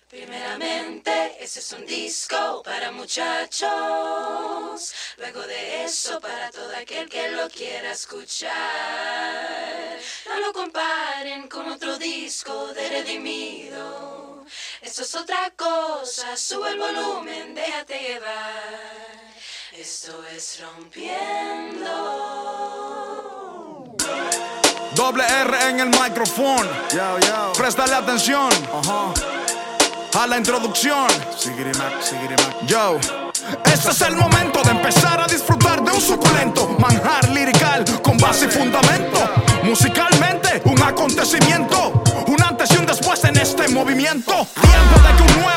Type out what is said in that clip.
Primeramente, este es un disco para muchachos. Luego de eso, para todo aquel que lo quiera escuchar. No lo comparen con otro disco de Redimido. Esto es otra cosa, sube el volumen, déjate llevar. Esto es Rompiendo. Doble R en el micrófono. Préstale atención. A la introducción. Yo. Este es el momento de empezar a disfrutar de un suculento manjar lirical con base y fundamento. Musicalmente, un acontecimiento, un antes y un después en este movimiento. Tiempo de que un